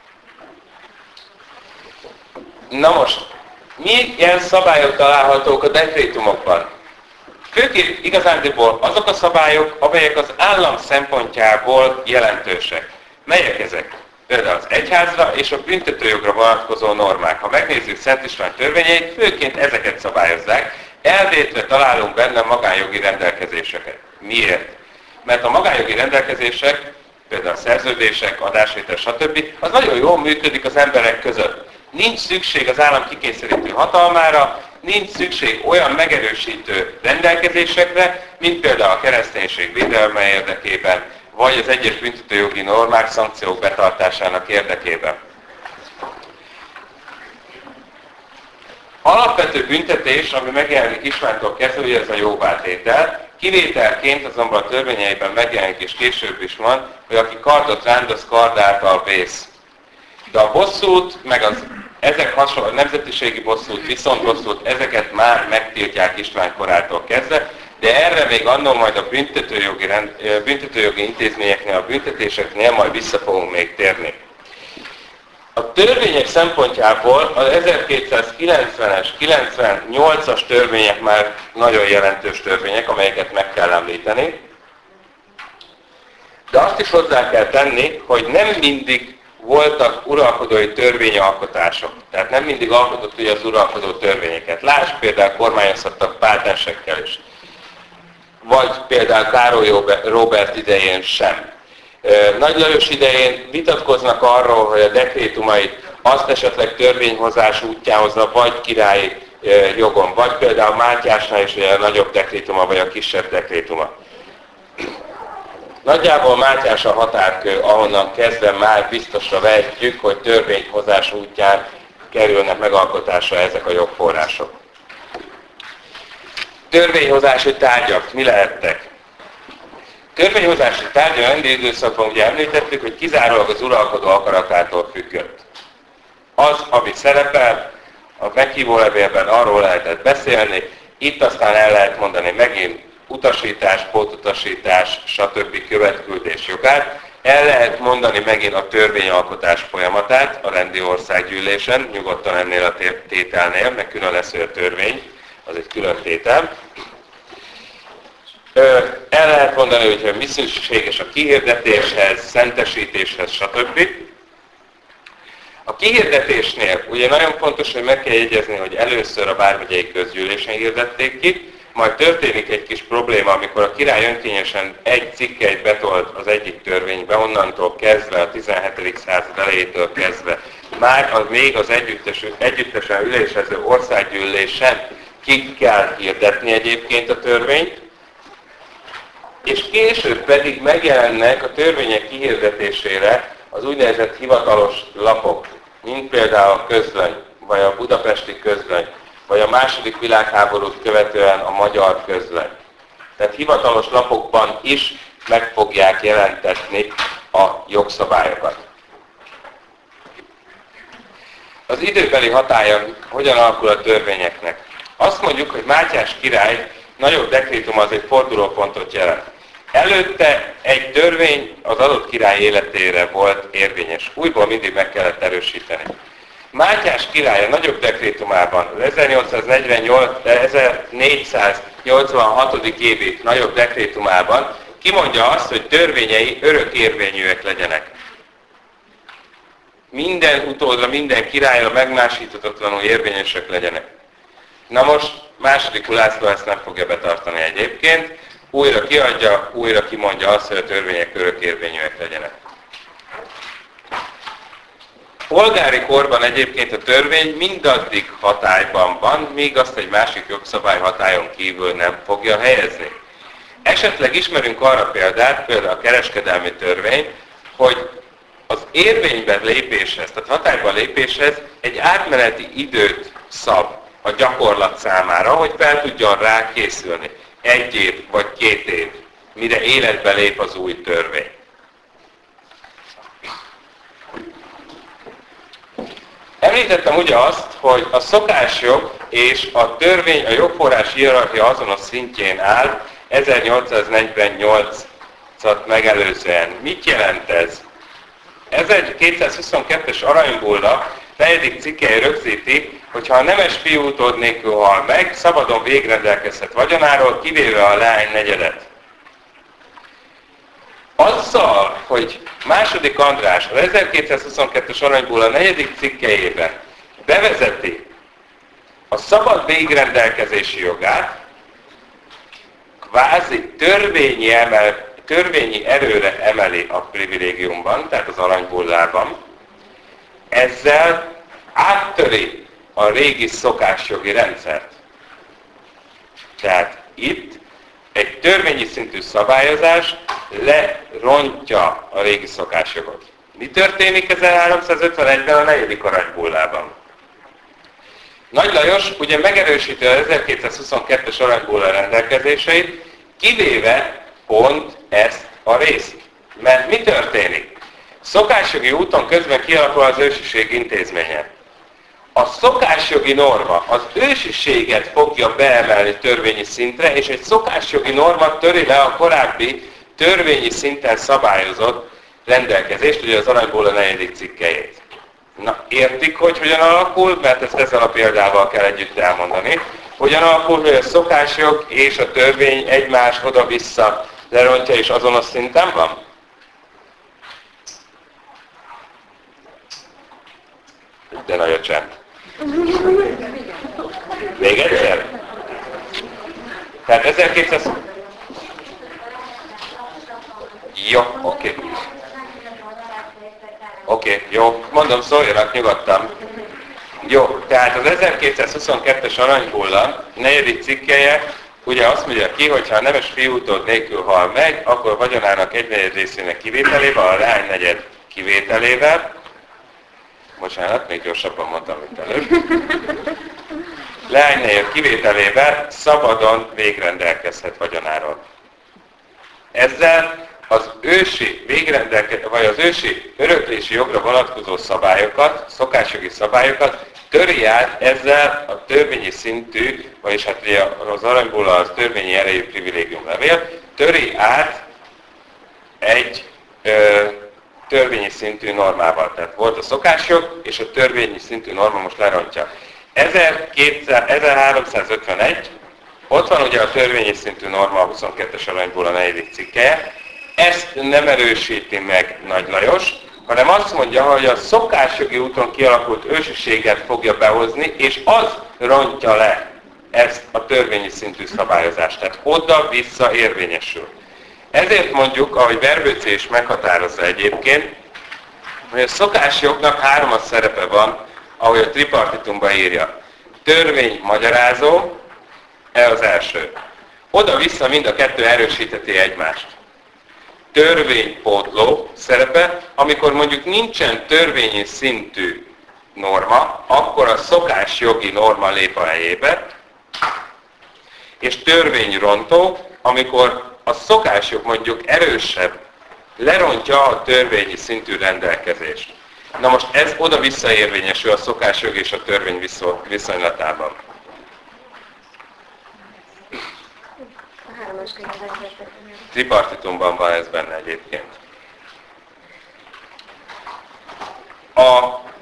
Na most, milyen szabályok találhatók a dekrétumokban? Főként igazándiból azok a szabályok, amelyek az állam szempontjából jelentősek. Melyek ezek? Például az egyházra és a büntetőjogra vonatkozó normák. Ha megnézzük Szent István törvényeit, főként ezeket szabályozzák, elvétve találunk benne magánjogi rendelkezéseket. Miért? Mert a magánjogi rendelkezések, például a szerződések, adásvétel, stb. Az nagyon jól működik az emberek között. Nincs szükség az állam kikényszerítő hatalmára, nincs szükség olyan megerősítő rendelkezésekre, mint például a kereszténység védelme érdekében, vagy az egyes büntetőjogi normák, szankciók betartásának érdekében. Alapvető büntetés, ami megjelenik Istvántól kezdve, ez a jóvátétel. Kivételként azonban a törvényeiben megjelenik, és később is van, hogy aki kardot rándoz, kard által vész. De a bosszút, meg az ezek hasonló, a nemzetiségi bosszút, viszontbosszút, ezeket már megtiltják István korától kezdve, de erre még annól majd a büntetőjogi intézményeknél, a büntetéseknél majd vissza fogunk még térni. A törvények szempontjából az 1290-es, 98-as törvények már nagyon jelentős törvények, amelyeket meg kell említeni. De azt is hozzá kell tenni, hogy nem mindig voltak uralkodói törvényalkotások. Tehát nem mindig alkotott ugye az uralkodó törvényeket. Lásd például kormányozhattak pátensekkel is. Vagy például Károly Róbert idején sem. Nagy Lajos idején vitatkoznak arról, hogy a dekrétumait azt esetleg törvényhozás útján hozza, vagy királyi jogon, vagy például Mátyásnál is ugye a nagyobb dekrétuma, vagy a kisebb dekrétuma. Nagyjából Mátyás a határkő, ahonnan kezdve már biztosra vehetjük, hogy törvényhozás útján kerülnek megalkotásra ezek a jogforrások. Törvényhozási tárgyak mi lehettek? Törvényhozási tárgyak a rendi időszakban ugye említettük, hogy kizárólag az uralkodó akaratától függött. Az, ami szerepel, a meghívó levélben arról lehetett beszélni, itt aztán el lehet mondani megint utasítás, pótutasítás, stb. Követküldés jogát. El lehet mondani megint a törvényalkotás folyamatát a rendi országgyűlésen, nyugodtan ennél a tételnél, meg külön lesz a törvény, az egy külön tétel. El lehet mondani, hogy mi szükséges a kihirdetéshez, szentesítéshez, stb. A kihirdetésnél ugye nagyon fontos, hogy meg kell jegyezni, hogy először a vármegyei közgyűlésen hirdették ki, majd történik egy kis probléma, amikor a király önkényesen egy cikkeit betolt az egyik törvénybe, onnantól kezdve, a 17. század elejétől kezdve, már még az együttesen ülésező országgyűlésen ki kell hirdetni egyébként a törvényt, és később pedig megjelennek a törvények kihirdetésére az úgynevezett hivatalos lapok, mint például a Közlöny, vagy a Budapesti Közlöny, vagy a II. Világháborút követően a Magyar Közlöny. Tehát hivatalos lapokban is meg fogják jelentetni a jogszabályokat. Az időbeli hatálya hogyan alakul a törvényeknek? Azt mondjuk, hogy Mátyás király nagyobb dekrétuma az egy fordulópontot jelent. Előtte egy törvény az adott király életére volt érvényes. Újból mindig meg kellett erősíteni. Mátyás király a nagyobb dekrétumában, az 1486. évi nagyobb dekrétumában kimondja azt, hogy törvényei örökérvényűek legyenek. Minden utódra, minden királyra megmásíthatatlanul érvényesek legyenek. Na most II. Ulászló ezt nem fogja betartani egyébként, újra kiadja, újra kimondja azt, hogy a törvények örökérvényűek legyenek. Polgári korban egyébként a törvény mindaddig hatályban van, míg azt egy másik jogszabály hatályon kívül nem fogja helyezni. Esetleg ismerünk arra példát, például a kereskedelmi törvény, hogy az érvényben lépéshez, tehát hatályban lépéshez egy átmeneti időt szab a gyakorlat számára, hogy fel tudjon rá készülni. 1 év vagy 2 év, mire életbe lép az új törvény. Említettem ugye azt, hogy a szokásjog és a törvény a jogforrás hierarchia azonos szintjén áll 1848-at megelőzően. Mit jelent ez? 1222-es aranybulla 4. cikkely rögzíti, hogy ha a nemes fiú utód nélkül hal meg, szabadon végrendelkezhet vagyonáról, kivéve a leány negyedet. Azzal, hogy II. András az 1222-es aranybulla 4. cikkelyében bevezeti a szabad végrendelkezési jogát, kvázi törvényi erőre emeli a privilégiumban, tehát az aranybullában, ezzel áttöri a régi szokásjogi rendszert. Tehát itt egy törvényi szintű szabályozás lerontja a régi szokásjogot. Mi történik 1351-ben a 4. aranybullában? Nagy Lajos ugye megerősíti az 1222-es aranybulla rendelkezéseit, kivéve pont ezt a részt. Mert mi történik? Szokásjogi úton közben kialakul az ősiség intézménye. A szokásjogi norma az ősiséget fogja beemelni törvényi szintre, és egy szokásjogi norma töri le a korábbi törvényi szinten szabályozott rendelkezést, ugye az aranybulla 4. cikkelyét. Na, értik, hogy hogyan alakul? Mert ezt ezzel a példával kell együtt elmondani. Hogyan alakul, hogy a szokásjog és a törvény egymást oda-vissza lerontja és azonos szinten van? De nagy a csend. Még egyszer? Tehát 1200... Jó, oké. Oké, jó. Mondom, szóljanak nyugodtan. Jó, tehát az 1222-es aranybulla 4. cikkelye ugye azt mondja ki, hogy ha a nemes fiútól nélkül hal meg, akkor vagyonának 1/4 részének kivételével, a leány negyed kivételével, bocsánat, még gyorsabban mondtam, mint előbb, leány negyed kivételével szabadon végrendelkezhet vagyonáról. Ezzel az ősi vagy az ősi öröklési jogra vonatkozó szabályokat, szokásjogi szabályokat töri át ezzel a törvényi szintű, vagyis hát ugye az aranybulla az törvényi erejű privilégiumlevél, töri át egy törvényi szintű normával. Tehát volt a szokásjog, és a törvényi szintű norma most lerontja. 1351, ott van ugye a törvényi szintű norma, a 22-es aranybulla 4. cikkelye, ezt nem erősíti meg Nagy Lajos, hanem azt mondja, hogy a szokásjogi úton kialakult ősiséget fogja behozni, és az rontja le ezt a törvényi szintű szabályozást. Tehát oda-vissza érvényesül. Ezért mondjuk, ahogy Verbőci is meghatározza egyébként, hogy a szokásjognak 3 szerepe van, ahogy a tripartitumban írja. Törvény magyarázó, ez az első. Oda-vissza mind a kettő erősítheti egymást. Törvénypótló szerepe, amikor mondjuk nincsen törvényi szintű norma, akkor a szokásjogi norma lép a helyébe, és törvényrontó, amikor a szokásjog mondjuk erősebb, lerontja a törvényi szintű rendelkezést. Na most ez oda-vissza érvényesül a szokásjog és a törvény viszonylatában. Tripartitumban van ez benne egyébként. A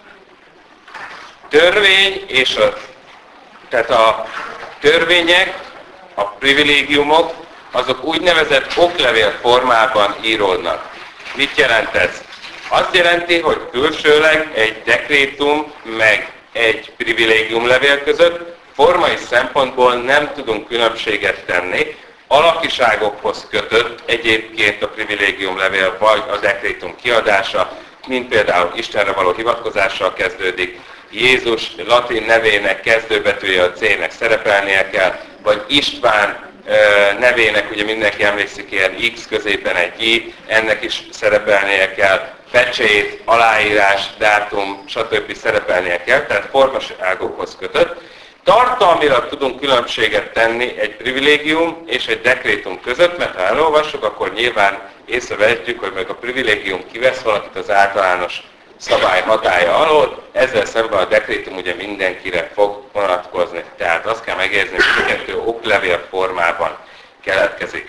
törvény és tehát a törvények, a privilégiumok, azok úgynevezett oklevél formában íródnak. Mit jelent ez? Azt jelenti, hogy külsőleg egy dekrétum meg egy privilégiumlevél között formai szempontból nem tudunk különbséget tenni. Alakiságokhoz kötött egyébként a privilégiumlevél vagy a dekrétum kiadása, mint például Istenre való hivatkozással kezdődik, Jézus latin nevének kezdőbetűje a C-nek szerepelnie kell, vagy István nevének, ugye mindenki emlékszik ilyen X középen egy I, ennek is szerepelnie kell, pecsét, aláírás, dátum, stb. Szerepelnie kell, tehát formaságokhoz kötött. Tartalmilag tudunk különbséget tenni egy privilégium és egy dekrétum között, mert ha elolvassuk, akkor nyilván észrevehetjük, hogy meg a privilégium kivesz valakit az általános szabály hatálya alól, ezzel szemben a dekrétum ugye mindenkire fog vonatkozni. Tehát azt kell megérzni, hogy a kettő oklevél formában keletkezik.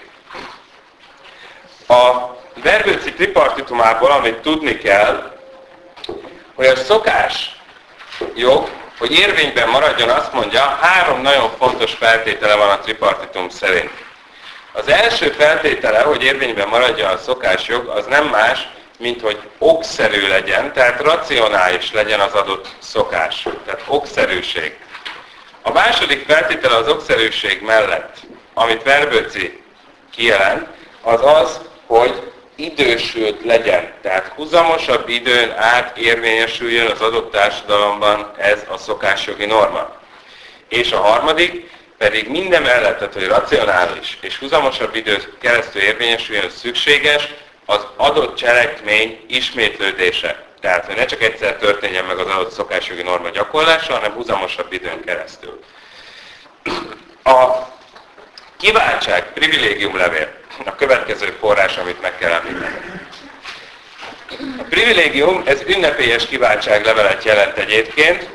A Verbőci tripartitumából, amit tudni kell, hogy a szokásjog, hogy érvényben maradjon, azt mondja, 3 nagyon fontos feltétele van a tripartitum szerint. Az első feltétele, hogy érvényben maradjon a szokásjog, az nem más, mint hogy okszerű legyen, tehát racionális legyen az adott szokás. Tehát okszerűség. A második feltétele az okszerűség mellett, amit Verbőci kijelent, az az, hogy idősült legyen. Tehát huzamosabb időn át érvényesüljön az adott társadalomban ez a szokásjogi norma. És a harmadik pedig minden mellett, tehát, hogy racionális és huzamosabb időn keresztül érvényesüljön szükséges az adott cselekmény ismétlődése. Tehát, hogy ne csak egyszer történjen meg az adott szokásjogi norma gyakorlása, hanem huzamosabb időn keresztül. A kiváltság, privilégiumlevél, a következő forrás, amit meg kell említeni. A privilégium, ez ünnepélyes kiváltságlevelet jelent egyébként.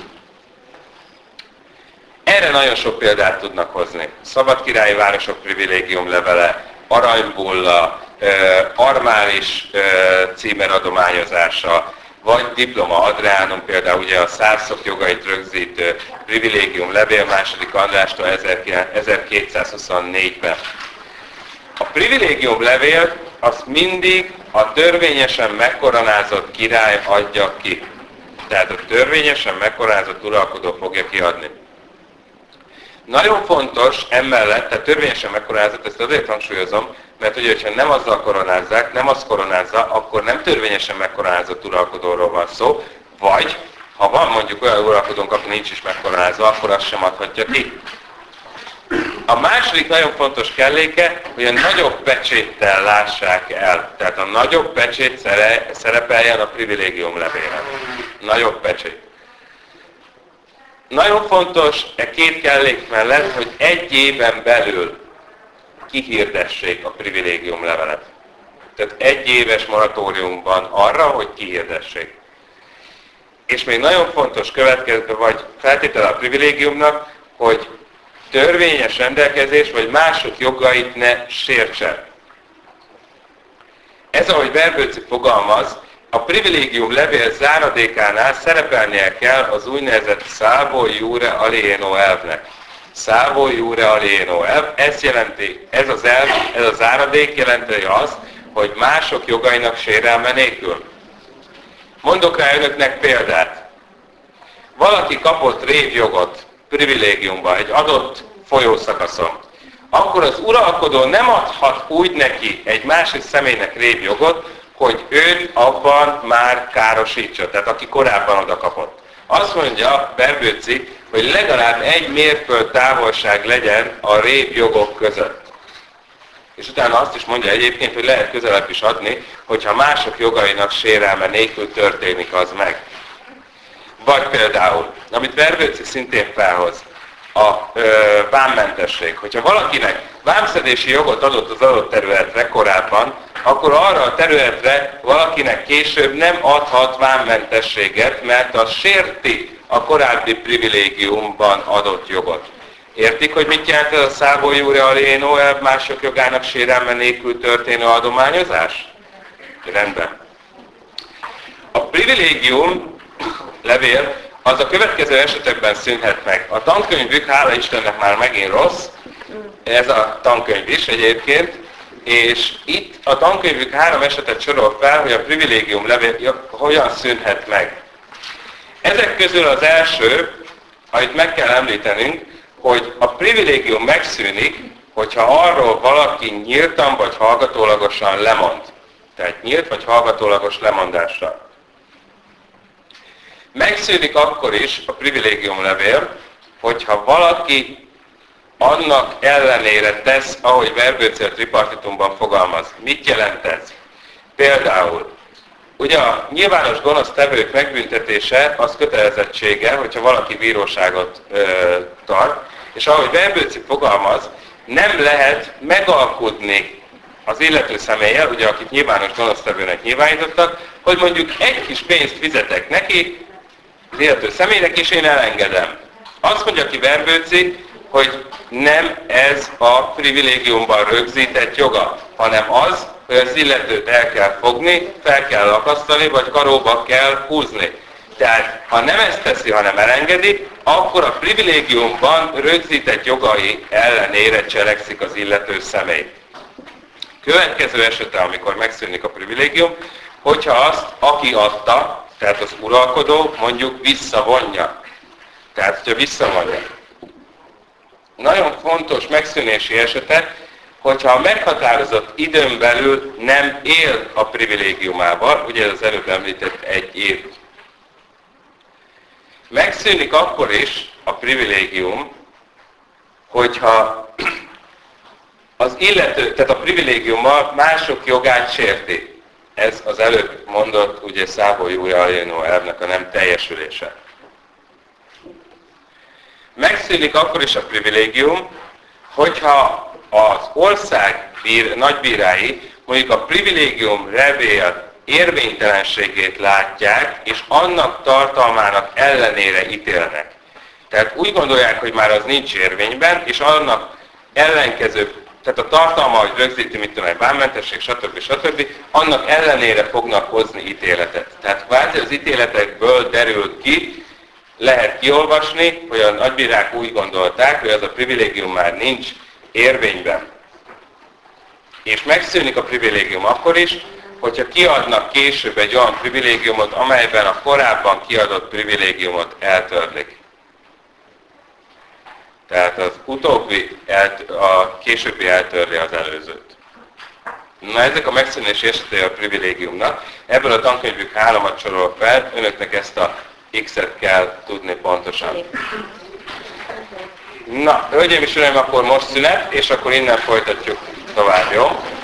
Erre nagyon sok példát tudnak hozni. Szabadkirályi városok privilégiumlevele, aranybulla, armális címer adományozása, vagy diploma Adriánum, például ugye a szárszok jogait rögzítő privilégiumlevél második Andrástól 1224-ben. A privilégiumlevél azt mindig a törvényesen megkoronázott király adja ki. Tehát a törvényesen megkoronázott uralkodó fogja kiadni. Nagyon fontos emellett, tehát törvényesen megkoronázott, ezt azért hangsúlyozom, mert ugye, hogyha nem azzal koronázzák, nem azt koronázza, akkor nem törvényesen megkoronázott uralkodóról van szó, vagy ha van mondjuk olyan uralkodónk, aki nincs is megkoronázva, akkor azt sem adhatja ki. A második nagyon fontos kelléke, hogy a nagyobb pecséttel lássák el. Tehát a nagyobb pecsét szerepeljen a privilégium levélen. Nagyobb pecsét. Nagyon fontos e két kellék mellett, hogy egy éven belül kihirdessék a privilégium levelet. Tehát egy éves moratóriumban arra, hogy kihirdessék. És még nagyon fontos következő, vagy feltétele a privilégiumnak, hogy törvényes rendelkezés, vagy mások jogait ne sértse. Ez, ahogy Verbőci fogalmaz, a privilégium levél záradékánál szerepelnie kell az úgynevezett salvo iure alieno elvnek. Salvo iure alieno elv, ez az elv, ez a záradék jelenti azt, hogy mások jogainak sérelme nélkül. Mondok rá önöknek példát. Valaki kapott révjogot privilégiumba egy adott folyószakaszon, akkor az uralkodó nem adhat úgy neki egy másik személynek révjogot, hogy őt abban már károsítsa, tehát aki korábban oda kapott. Azt mondja Verbőci, hogy legalább egy mérföld távolság legyen a révjogok között. És utána azt is mondja egyébként, hogy lehet közelebb is adni, hogyha mások jogainak sérelme nélkül történik az meg. Vagy például, amit Verbőci szintén felhoz, a vámmentesség. Hogyha valakinek vámszedési jogot adott az adott területre korábban, akkor arra a területre valakinek később nem adhat vámmentességet, mert az sérti a korábbi privilégiumban adott jogot. Értik, hogy mit jelent ez a salvo iure alieno elv, mások jogának sérelme nélkül történő adományozás? Rendben. A privilégium levél az a következő esetekben szűnhet meg. A tankönyvük, hála Istennek már megint rossz, ez a tankönyv is egyébként, és itt a tankönyvük 3 esetet sorol fel, hogy a privilégium levél hogyan szűnhet meg. Ezek közül az első, amit meg kell említenünk, hogy a privilégium megszűnik, hogyha arról valaki nyíltan vagy hallgatólagosan lemond. Tehát nyílt vagy hallgatólagos lemondásra. Megszűnik akkor is a privilégium levél, hogyha valaki annak ellenére tesz, ahogy Verbőci a tripartitumban fogalmaz. Mit jelent ez? Például, ugye a nyilvános gonosz tevők megbüntetése az kötelezettsége, hogyha valaki bíróságot tart, és ahogy Verbőci fogalmaz, nem lehet megalkudni az illető személlyel, ugye akit nyilvános gonosz tevőnek nyilvánítottak, hogy mondjuk egy kis pénzt fizetek neki, az illető személynek, és én elengedem. Azt mondja ki Verbőci, hogy nem ez a privilégiumban rögzített joga, hanem az, hogy az illetőt el kell fogni, fel kell akasztani, vagy karóba kell húzni. Tehát, ha nem ezt teszi, hanem elengedi, akkor a privilégiumban rögzített jogai ellenére cselekszik az illető személy. Következő esete, amikor megszűnik a privilégium, hogyha azt, aki adta, tehát az uralkodó, mondjuk visszavonja. Tehát, hogyha visszavonja. Nagyon fontos megszűnési esete, hogyha a meghatározott időn belül nem él a privilégiumával, ugye ez az előbb említett 1 év. Megszűnik akkor is a privilégium, hogyha az illető, tehát a privilégiummal mások jogát sérti. Ez az előbb mondott, ugye salvo iure alieno elvnek a nem teljesülése. Megszűnik akkor is a privilégium, hogyha az ország nagybírái mondjuk a privilégium levél érvénytelenségét látják, és annak tartalmának ellenére ítélnek. Tehát úgy gondolják, hogy már az nincs érvényben, és annak ellenkező, tehát a tartalma, hogy rögzíti, mit tudom, egy vámmentesség, stb. Annak ellenére fognak hozni ítéletet. Tehát kvázi az ítéletekből derül ki, lehet kiolvasni, hogy a nagybírák úgy gondolták, hogy az a privilégium már nincs érvényben. És megszűnik a privilégium akkor is, hogyha kiadnak később egy olyan privilégiumot, amelyben a korábban kiadott privilégiumot eltörlik. Tehát az utóbbi, a későbbi eltörli az előzőt. Na, ezek a megszűnési esetei a privilégiumnak. Ebből a tankönyvük 3-at sorol fel, önöknek ezt a X-et kell tudni pontosan. Na, hölgyeim és uraim, akkor most szünet, és akkor innen folytatjuk tovább, jó?